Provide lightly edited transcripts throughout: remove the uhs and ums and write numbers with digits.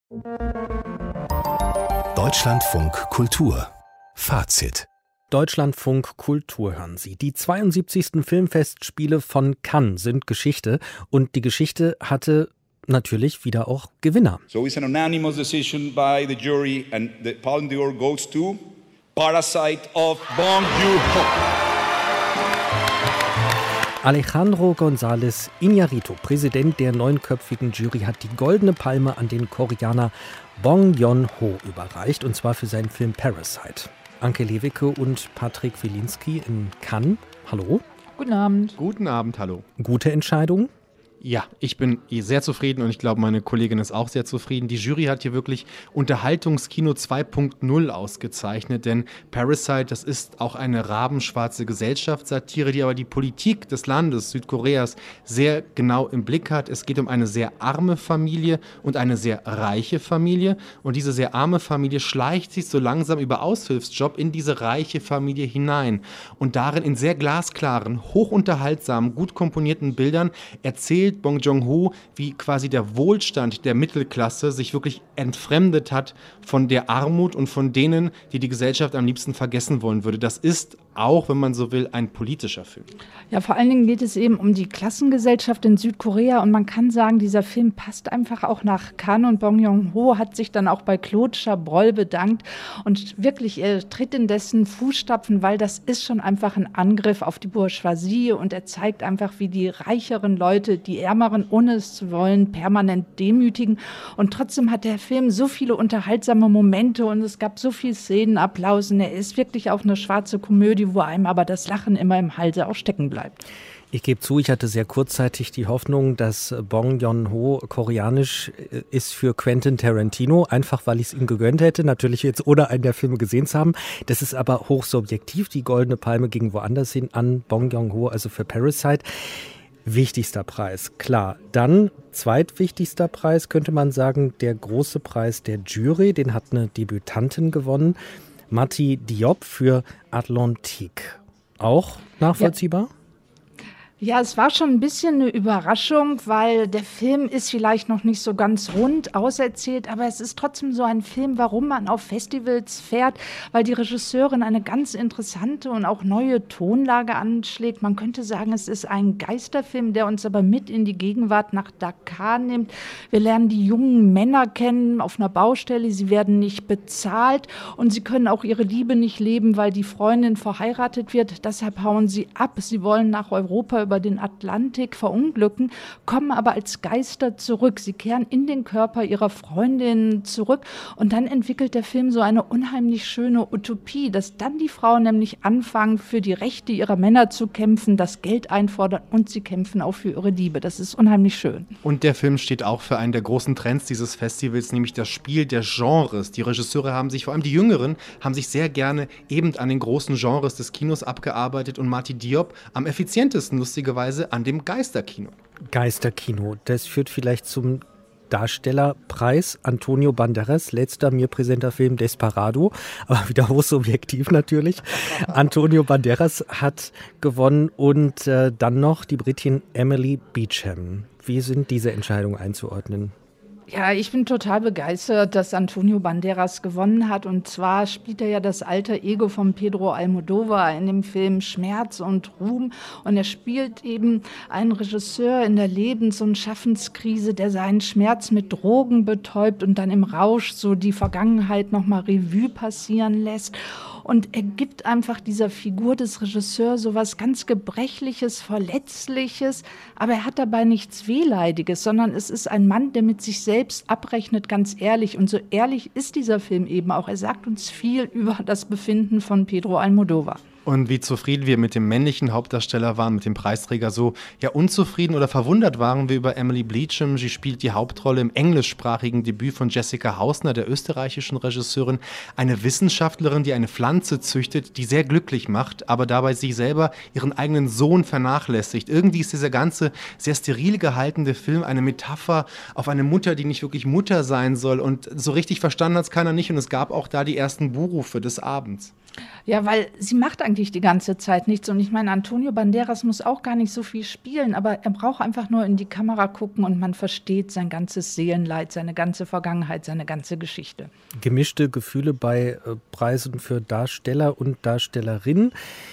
Deutschlandfunk Kultur Fazit. Deutschlandfunk Kultur hören Sie. Die 72. Filmfestspiele von Cannes sind Geschichte und die Geschichte hatte natürlich wieder auch Gewinner. So it's an unanimous decision by the jury and the Palme d'Or goes to Parasite of Bong Joon-ho. Alejandro González Iñárritu, Präsident der neunköpfigen Jury, hat die Goldene Palme an den Koreaner Bong Joon-ho überreicht, und zwar für seinen Film Parasite. Anke Lewicke und Patrick Wilinski in Cannes. Hallo. Guten Abend. Guten Abend, hallo. Gute Entscheidung? Ja, ich bin sehr zufrieden und ich glaube, meine Kollegin ist auch sehr zufrieden. Die Jury hat hier wirklich Unterhaltungskino 2.0 ausgezeichnet, denn Parasite, das ist auch eine rabenschwarze Gesellschaftssatire, die aber die Politik des Landes Südkoreas sehr genau im Blick hat. Es geht um eine sehr arme Familie und eine sehr reiche Familie, und diese sehr arme Familie schleicht sich so langsam über Aushilfsjob in diese reiche Familie hinein, und darin in sehr glasklaren, hochunterhaltsamen, gut komponierten Bildern erzählt Bong Joon-ho, wie quasi der Wohlstand der Mittelklasse sich wirklich entfremdet hat von der Armut und von denen, die die Gesellschaft am liebsten vergessen wollen würde. Das ist auch, wenn man so will, ein politischer Film. Ja, vor allen Dingen geht es eben um die Klassengesellschaft in Südkorea, und man kann sagen, dieser Film passt einfach auch nach Cannes, und Bong Joon-ho hat sich dann auch bei Claude Chabrol bedankt, und wirklich, er tritt in dessen Fußstapfen, weil das ist schon einfach ein Angriff auf die Bourgeoisie, und er zeigt einfach, wie die reicheren Leute die Ärmeren, ohne es zu wollen, permanent demütigen, und trotzdem hat der Film so viele unterhaltsame Momente und es gab so viel Szenenapplaus, und er ist wirklich auch eine schwarze Komödie, wo einem aber das Lachen immer im Halse auch stecken bleibt. Ich gebe zu, ich hatte sehr kurzzeitig die Hoffnung, dass Bong Joon-ho koreanisch ist für Quentin Tarantino, einfach weil ich es ihm gegönnt hätte, natürlich jetzt ohne einen der Filme gesehen zu haben. Das ist aber hochsubjektiv. Die Goldene Palme ging woanders hin an Bong Joon-ho, also für Parasite. Wichtigster Preis, klar. Dann zweitwichtigster Preis, könnte man sagen, der große Preis der Jury. Den hat eine Debütantin gewonnen, Mati Diop für Atlantique. Auch nachvollziehbar? Ja. Ja, es war schon ein bisschen eine Überraschung, weil der Film ist vielleicht noch nicht so ganz rund auserzählt, aber es ist trotzdem so ein Film, warum man auf Festivals fährt, weil die Regisseurin eine ganz interessante und auch neue Tonlage anschlägt. Man könnte sagen, es ist ein Geisterfilm, der uns aber mit in die Gegenwart nach Dakar nimmt. Wir lernen die jungen Männer kennen auf einer Baustelle, sie werden nicht bezahlt und sie können auch ihre Liebe nicht leben, weil die Freundin verheiratet wird. Deshalb hauen sie ab, sie wollen nach Europa über den Atlantik verunglücken, kommen aber als Geister zurück. Sie kehren in den Körper ihrer Freundin zurück, und dann entwickelt der Film so eine unheimlich schöne Utopie, dass dann die Frauen nämlich anfangen, für die Rechte ihrer Männer zu kämpfen, das Geld einfordern, und sie kämpfen auch für ihre Liebe. Das ist unheimlich schön. Und der Film steht auch für einen der großen Trends dieses Festivals, nämlich das Spiel der Genres. Die Regisseure haben sich, vor allem die Jüngeren, haben sich sehr gerne eben an den großen Genres des Kinos abgearbeitet, und Mati Diop am effizientesten, lustigerweise, an dem Geisterkino. Geisterkino, das führt vielleicht zum Darstellerpreis. Antonio Banderas, letzter mir präsenter Film Desperado, aber wieder hochsubjektiv natürlich. Antonio Banderas hat gewonnen, und dann noch die Britin Emily Beecham. Wie sind diese Entscheidungen einzuordnen? Ja, ich bin total begeistert, dass Antonio Banderas gewonnen hat. Und zwar spielt er ja das alter Ego von Pedro Almodóvar in dem Film Schmerz und Ruhm. Und er spielt eben einen Regisseur in der Lebens- und Schaffenskrise, der seinen Schmerz mit Drogen betäubt und dann im Rausch so die Vergangenheit nochmal Revue passieren lässt. Und er gibt einfach dieser Figur des Regisseurs so was ganz Gebrechliches, Verletzliches, aber er hat dabei nichts Wehleidiges, sondern es ist ein Mann, der mit sich selbst abrechnet, ganz ehrlich. Und so ehrlich ist dieser Film eben auch. Er sagt uns viel über das Befinden von Pedro Almodóvar. Und wie zufrieden wir mit dem männlichen Hauptdarsteller waren, mit dem Preisträger, so ja unzufrieden oder verwundert waren wir über Emily Beecham. Sie spielt die Hauptrolle im englischsprachigen Debüt von Jessica Hausner, der österreichischen Regisseurin. Eine Wissenschaftlerin, die eine Pflanze züchtet, die sehr glücklich macht, aber dabei sich selber ihren eigenen Sohn vernachlässigt. Irgendwie ist dieser ganze sehr steril gehaltene Film eine Metapher auf eine Mutter, die nicht wirklich Mutter sein soll. Und so richtig verstanden hat es keiner nicht. Und es gab auch da die ersten Buhrufe des Abends. Ja, weil sie macht eigentlich die ganze Zeit nichts. Und ich meine, Antonio Banderas muss auch gar nicht so viel spielen, aber er braucht einfach nur in die Kamera gucken und man versteht sein ganzes Seelenleid, seine ganze Vergangenheit, seine ganze Geschichte. Gemischte Gefühle bei Preisen für Darsteller und Darstellerinnen.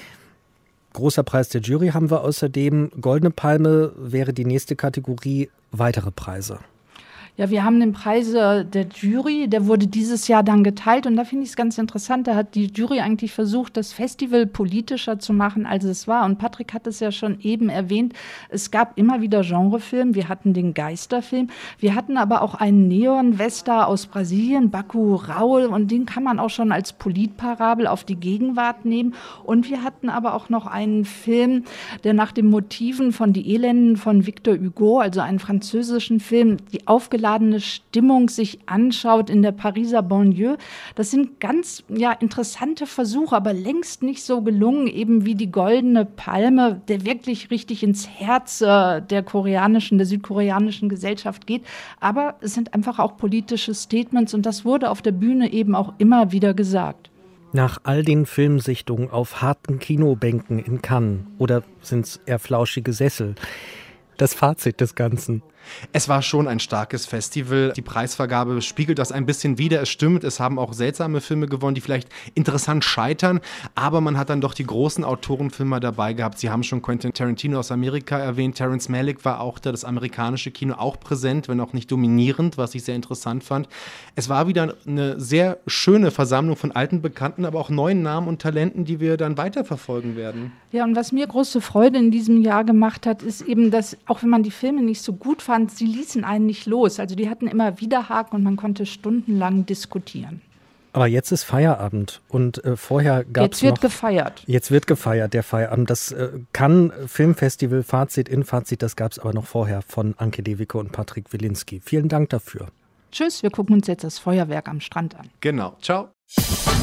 Großer Preis der Jury haben wir außerdem. Goldene Palme wäre die nächste Kategorie. Weitere Preise. Ja, wir haben den Preis der Jury, der wurde dieses Jahr dann geteilt und da finde ich es ganz interessant, da hat die Jury eigentlich versucht, das Festival politischer zu machen, als es war. Und Patrick hat es ja schon eben erwähnt, es gab immer wieder Genrefilme, wir hatten den Geisterfilm, wir hatten aber auch einen Neon-Western aus Brasilien, Bacurau, und den kann man auch schon als Politparabel auf die Gegenwart nehmen. Und wir hatten aber auch noch einen Film, der nach den Motiven von Die Elenden von Victor Hugo, also einen französischen Film, die aufgeladene Stimmung sich anschaut in der Pariser Banlieue. Das sind ganz interessante Versuche, aber längst nicht so gelungen, eben wie die Goldene Palme, der wirklich richtig ins Herz der südkoreanischen Gesellschaft geht. Aber es sind einfach auch politische Statements und das wurde auf der Bühne eben auch immer wieder gesagt. Nach all den Filmsichtungen auf harten Kinobänken in Cannes oder sind es eher flauschige Sessel? Das Fazit des Ganzen. Es war schon ein starkes Festival. Die Preisvergabe spiegelt das ein bisschen wider. Es stimmt, es haben auch seltsame Filme gewonnen, die vielleicht interessant scheitern. Aber man hat dann doch die großen Autorenfilme dabei gehabt. Sie haben schon Quentin Tarantino aus Amerika erwähnt. Terrence Malick war auch da, das amerikanische Kino auch präsent, wenn auch nicht dominierend, was ich sehr interessant fand. Es war wieder eine sehr schöne Versammlung von alten Bekannten, aber auch neuen Namen und Talenten, die wir dann weiterverfolgen werden. Ja, und was mir große Freude in diesem Jahr gemacht hat, ist eben, dass auch wenn man die Filme nicht so gut fand, sie ließen einen nicht los. Also die hatten immer Widerhaken und man konnte stundenlang diskutieren. Aber jetzt ist Feierabend und vorher gab es noch... Jetzt wird gefeiert. Jetzt wird gefeiert, der Feierabend. Das Cannes Filmfestival, Fazit, das gab es aber noch vorher von Anke Dewicke und Patrick Wilinski. Vielen Dank dafür. Tschüss, wir gucken uns jetzt das Feuerwerk am Strand an. Genau, ciao.